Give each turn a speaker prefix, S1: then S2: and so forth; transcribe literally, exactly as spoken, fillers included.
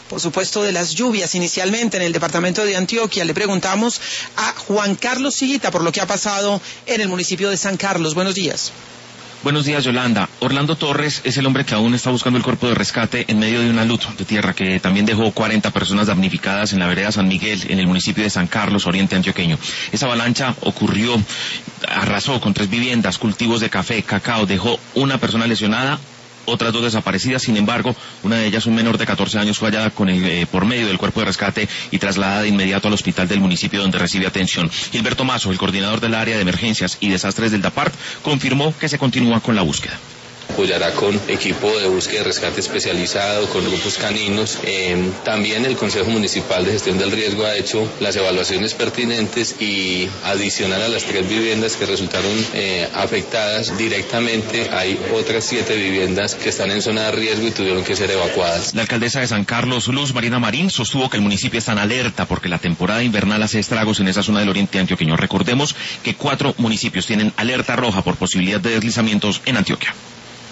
S1: por supuesto, de las lluvias inicialmente en el departamento de Antioquia. Le preguntamos a Juan Carlos Siguita por lo que ha pasado en el municipio de San Carlos. Buenos días.
S2: Buenos días, Yolanda. Orlando Torres es el hombre que aún está buscando el cuerpo de rescate en medio de una luz de tierra que también dejó cuarenta personas damnificadas en la vereda San Miguel, en el municipio de San Carlos, oriente antioqueño. Esa avalancha ocurrió, arrasó con tres viviendas, cultivos de café, cacao, dejó una persona lesionada, otras dos desaparecidas. Sin embargo, una de ellas, un menor de catorce años, fue hallada con el, eh, por medio del cuerpo de rescate y trasladada de inmediato al hospital del municipio donde recibe atención. Gilberto Mazo, el coordinador del área de emergencias y desastres del DAPART, confirmó que se continúa con la búsqueda.
S3: Apoyará con equipo de búsqueda y rescate especializado, con grupos caninos. Eh, también el Consejo Municipal de Gestión del Riesgo ha hecho las evaluaciones pertinentes y adicional a las tres viviendas que resultaron eh, afectadas directamente, hay otras siete viviendas que están en zona de riesgo y tuvieron que ser evacuadas.
S2: La alcaldesa de San Carlos, Luz Marina Marín, sostuvo que el municipio está en alerta porque la temporada invernal hace estragos en esa zona del oriente antioqueño. Recordemos que cuatro municipios tienen alerta roja por posibilidad de deslizamientos en Antioquia.